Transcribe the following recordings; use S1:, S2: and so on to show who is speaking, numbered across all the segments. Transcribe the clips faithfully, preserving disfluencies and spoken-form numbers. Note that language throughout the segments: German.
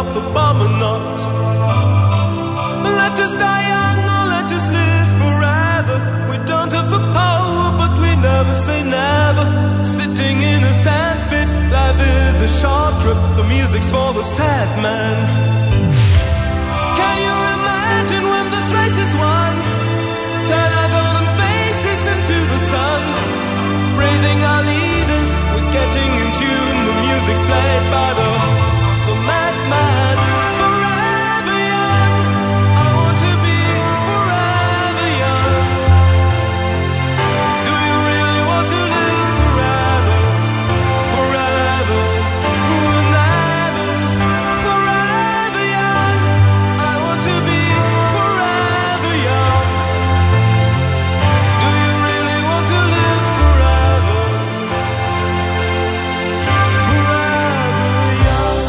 S1: drop the bomb or not. Let us die young or let us live forever. We don't have the power, but we never say never. Sitting in a sandpit, life is a short trip. The music's for the sad man. Can you imagine when this race is won? Turn our golden faces into the sun. Praising our leaders, we're getting in tune. The music's played by the, the madman. Forever young, I want to be forever young. Do you really want to live forever? Forever, forever, forever young. I want to be forever young. Do you really want to live forever? Forever young.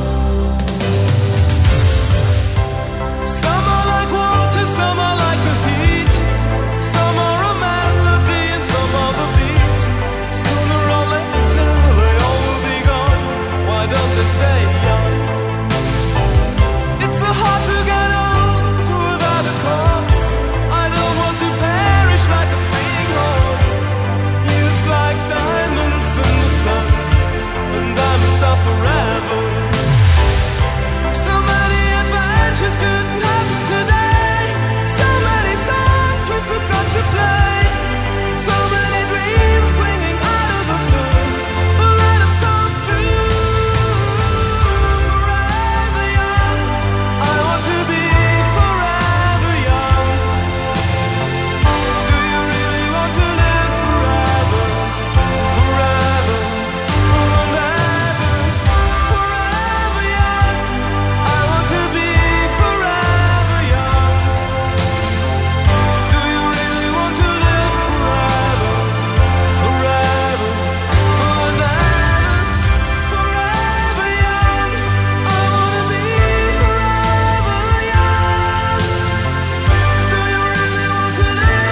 S1: Some are like water, some are like the heat. Some are a melody and some are the beat. Sooner or later they all will be gone. Why don't they stay young? It's so hard to get old without a cause. I don't want to perish like a fleeing horse. Youth like diamonds in the sun, and diamonds are forever. So many adventures couldn't happen today. So many songs we forgot to play. So many dreams swinging out of the blue. But let them come true. Forever young, I want to be forever young. Do you really want to live forever? Forever, forever, forever young. I want to be forever young. Do you really want to live forever? Forever, forever, forever young. I want to be forever young. Do you really want to live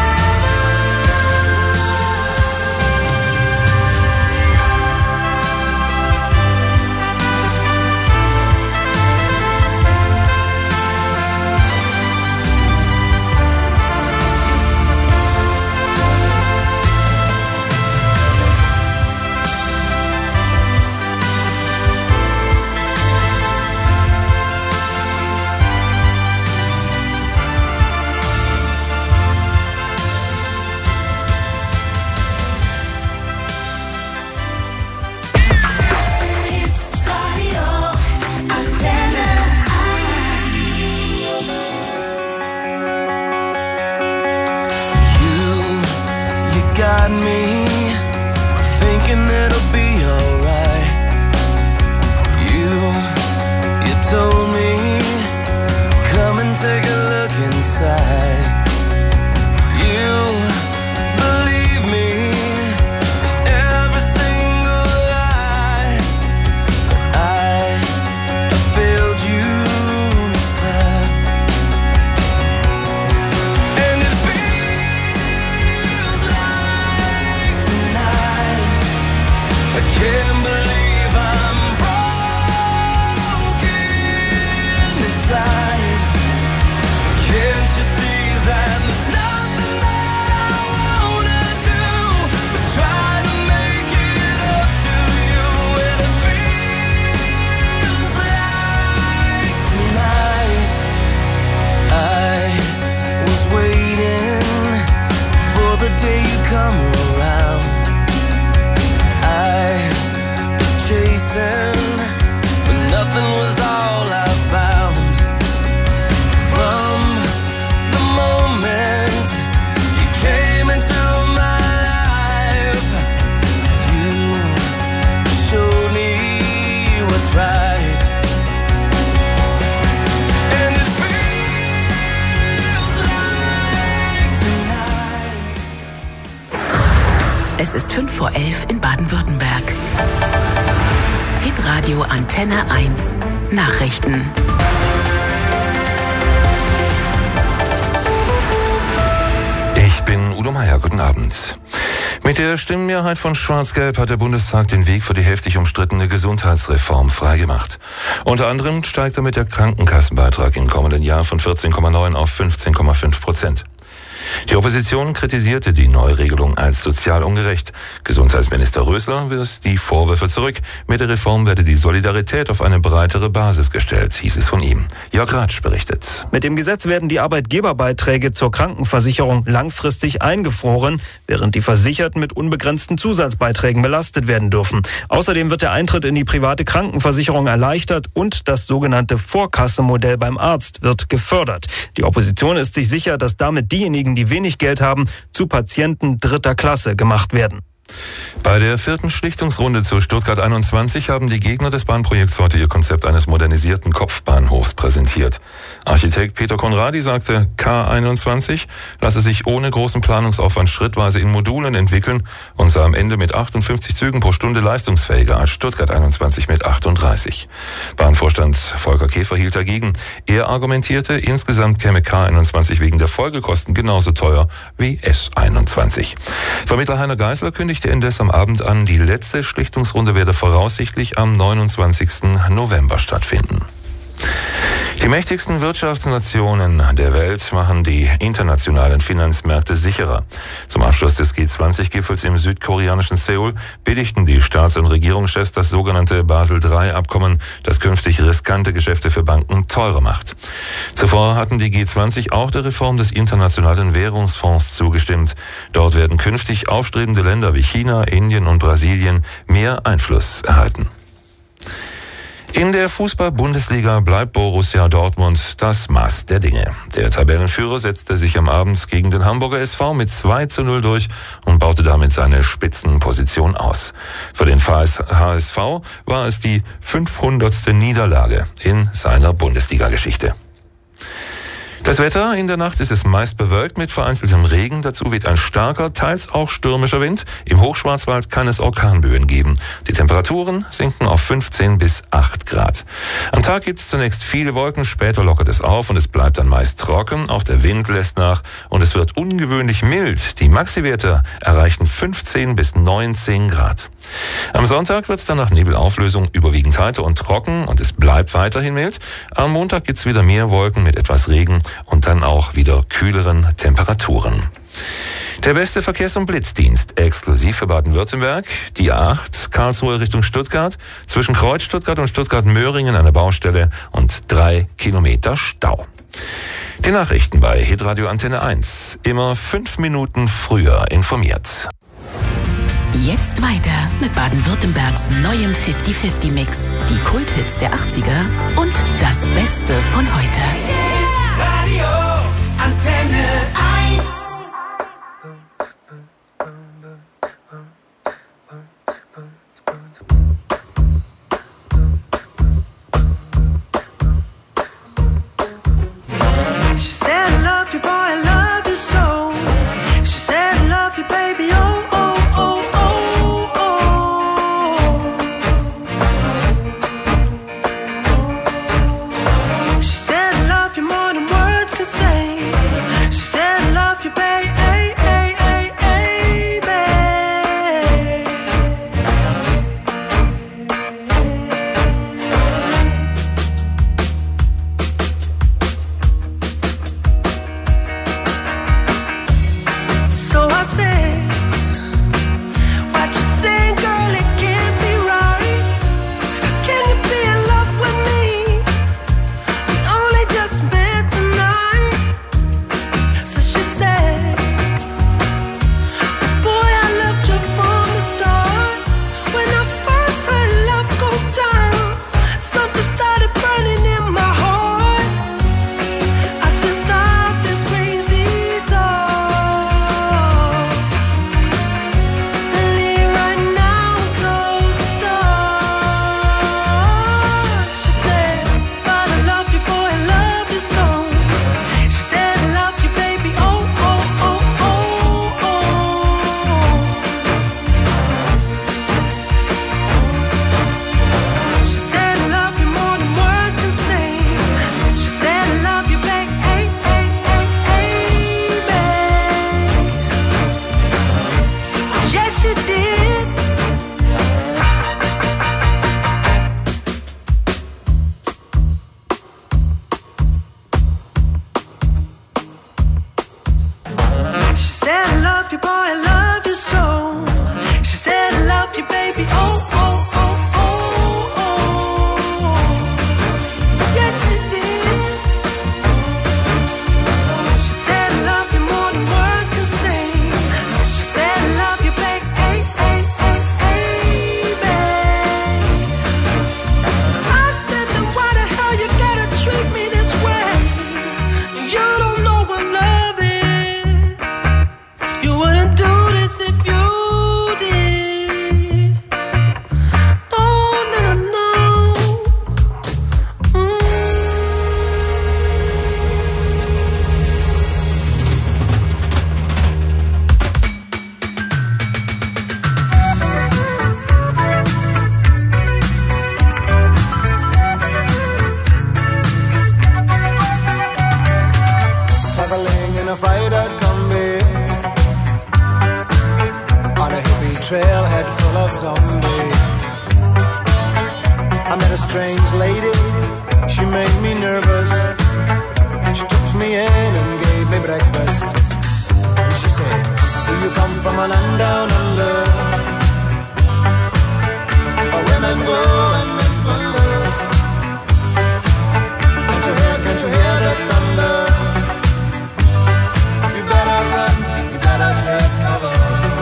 S1: You, you got me thinking it'll be alright. You, you told me, come and take a look inside. You believe me in every single lie. I failed you this time. And it feels like tonight I can't believe I'm broken inside. Can't you see that there's nothing that I wanna do but try to make it up to you? And it feels like tonight I was waiting for the day you come around. I was chasing, but nothing was all I found. From the moment you came into my life, you showed me what's right. And it feels like tonight.
S2: Es ist fünf vor elf in Baden-Württemberg. Hitradio Antenne eins. Nachrichten.
S3: Ich bin Udo Meier, guten Abend. Mit der Stimmenmehrheit von Schwarz-Gelb hat der Bundestag den Weg für die heftig umstrittene Gesundheitsreform freigemacht. Unter anderem steigt damit der Krankenkassenbeitrag im kommenden Jahr von vierzehn Komma neun auf fünfzehn Komma fünf Prozent. Die Opposition kritisierte die Neuregelung als sozial ungerecht. Gesundheitsminister Rösler wies die Vorwürfe zurück. Mit der Reform werde die Solidarität auf eine breitere Basis gestellt, hieß es von ihm. Jörg Ratsch berichtet.
S4: Mit dem Gesetz werden die Arbeitgeberbeiträge zur Krankenversicherung langfristig eingefroren, während die Versicherten mit unbegrenzten Zusatzbeiträgen belastet werden dürfen. Außerdem wird der Eintritt in die private Krankenversicherung erleichtert und das sogenannte Vorkassemodell beim Arzt wird gefördert. Die Opposition ist sich sicher, dass damit diejenigen, die wenig Geld haben, zu Patienten dritter Klasse gemacht werden.
S3: Bei der vierten Schlichtungsrunde zu Stuttgart einundzwanzig haben die Gegner des Bahnprojekts heute ihr Konzept eines modernisierten Kopfbahnhofs präsentiert. Architekt Peter Konradi sagte, K einundzwanzig lasse sich ohne großen Planungsaufwand schrittweise in Modulen entwickeln und sei am Ende mit achtundfünfzig Zügen pro Stunde leistungsfähiger als Stuttgart einundzwanzig mit achtunddreißig. Bahnvorstand Volker Käfer hielt dagegen. Er argumentierte, insgesamt käme K einundzwanzig wegen der Folgekosten genauso teuer wie S einundzwanzig. Vermittler Heiner Geisler kündigte indes am Abend an, die letzte Schlichtungsrunde werde voraussichtlich am neunundzwanzigsten November stattfinden. Die mächtigsten Wirtschaftsnationen der Welt machen die internationalen Finanzmärkte sicherer. Zum Abschluss des G zwanzig Gipfels im südkoreanischen Seoul billigten die Staats- und Regierungschefs das sogenannte Basel drei Abkommen, das künftig riskante Geschäfte für Banken teurer macht. Zuvor hatten die G zwanzig auch der Reform des Internationalen Währungsfonds zugestimmt. Dort werden künftig aufstrebende Länder wie China, Indien und Brasilien mehr Einfluss erhalten. In der Fußball-Bundesliga bleibt Borussia Dortmund das Maß der Dinge. Der Tabellenführer setzte sich am Abend gegen den Hamburger S V mit zwei zu null durch und baute damit seine Spitzenposition aus. Für den H S V war es die fünfhundertste Niederlage in seiner Bundesliga-Geschichte. Das Wetter: in der Nacht ist es meist bewölkt mit vereinzeltem Regen. Dazu weht ein starker, teils auch stürmischer Wind. Im Hochschwarzwald kann es Orkanböen geben. Die Temperaturen sinken auf fünfzehn bis acht Grad. Am Tag gibt es zunächst viele Wolken, später lockert es auf und es bleibt dann meist trocken. Auch der Wind lässt nach und es wird ungewöhnlich mild. Die Maxiwerte erreichen fünfzehn bis neunzehn Grad. Am Sonntag wird es dann nach Nebelauflösung überwiegend heiter und trocken und es bleibt weiterhin mild. Am Montag gibt es wieder mehr Wolken mit etwas Regen und dann auch wieder kühleren Temperaturen. Der beste Verkehrs- und Blitzdienst, exklusiv für Baden-Württemberg, die A acht, Karlsruhe Richtung Stuttgart, zwischen Kreuz Stuttgart und Stuttgart-Möhringen eine Baustelle und drei Kilometer Stau. Die Nachrichten bei Hitradio Antenne eins, immer fünf Minuten früher informiert.
S2: Jetzt weiter mit Baden-Württembergs neuem fünfzig fünfzig Mix. Die Kulthits der achtziger und das Beste von heute.
S1: Radio Antenne eins.
S5: She said I love you boy, I love you so. She said I love you baby, oh oh oh oh oh. She said I love you more than words can say. She said I met a strange lady, she made me nervous. She took me in and gave me breakfast. And she said, do you come from a land down under? Where women go and men wonder. Can't you hear, can't you hear the thunder? You better run, you better take cover.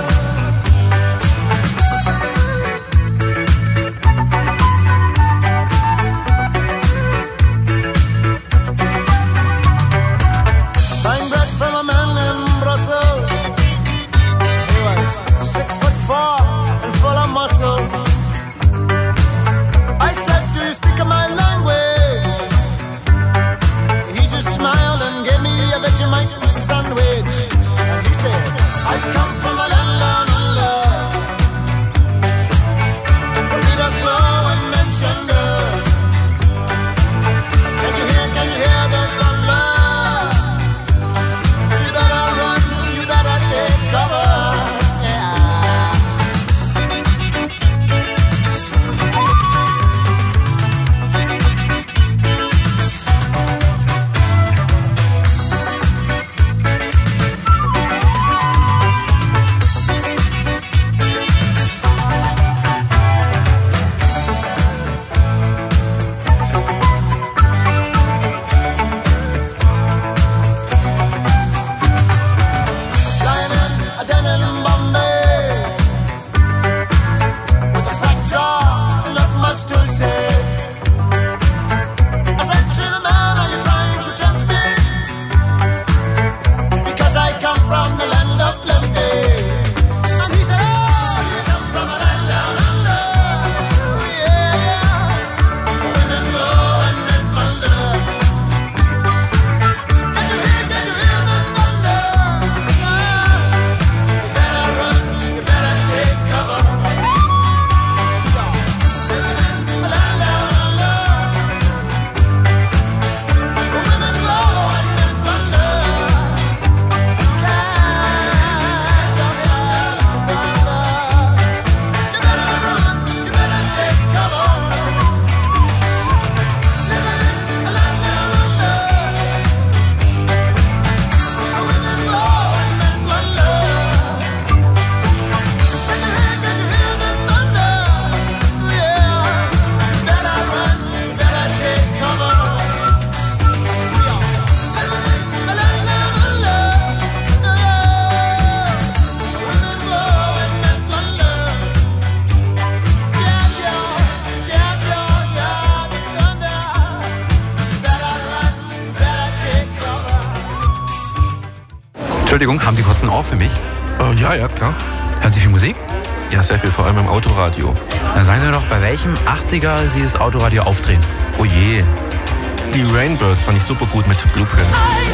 S6: Entschuldigung, haben Sie kurz ein Ohr für mich?
S7: Oh, ja, ja, klar.
S6: Hören Sie viel Musik?
S7: Ja, sehr viel, vor allem im Autoradio.
S6: Dann sagen Sie mir doch, bei welchem achtziger Sie das Autoradio aufdrehen?
S7: Oh je. Die Rainbirds fand ich super gut mit Blueprint.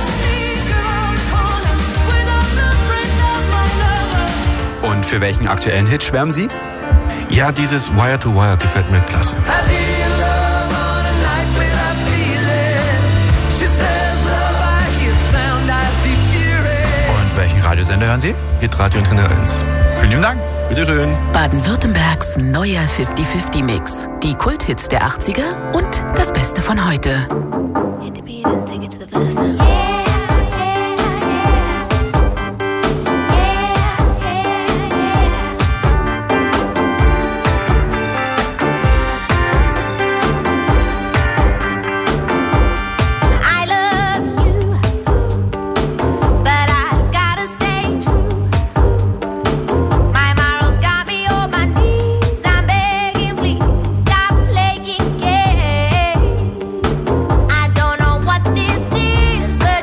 S6: Und für welchen aktuellen Hit schwärmen Sie?
S7: Ja, dieses Wire to Wire gefällt mir klasse.
S6: Und welchen Radiosender hören Sie?
S7: Hitradio Antenne eins.
S6: Vielen lieben Dank.
S7: Bitteschön.
S2: Baden-Württembergs neuer fifty fifty Mix. Die Kulthits der achtziger und das Beste von heute.
S8: I don't know what this is, but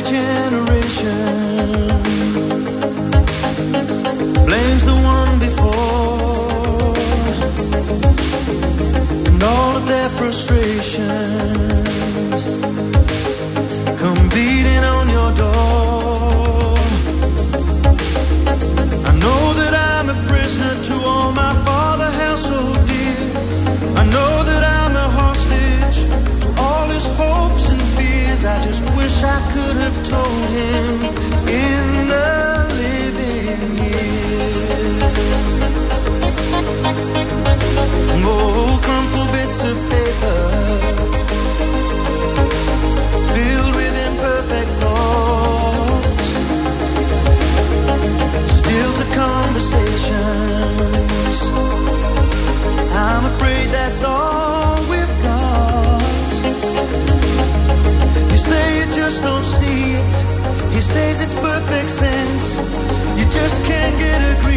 S5: generation blames the one before, and all of their frustrations come beating on your door. I know that I'm a prisoner to all my father held so dear. I know that I'm a hostage to all his hopes and fears. I just wish I could have told him in the living years. Oh, crumpled bits of paper filled with imperfect thoughts, still to conversations. I'm afraid that's all we've got. You say you just don't see it. He says it's perfect sense. You just can't get agreement.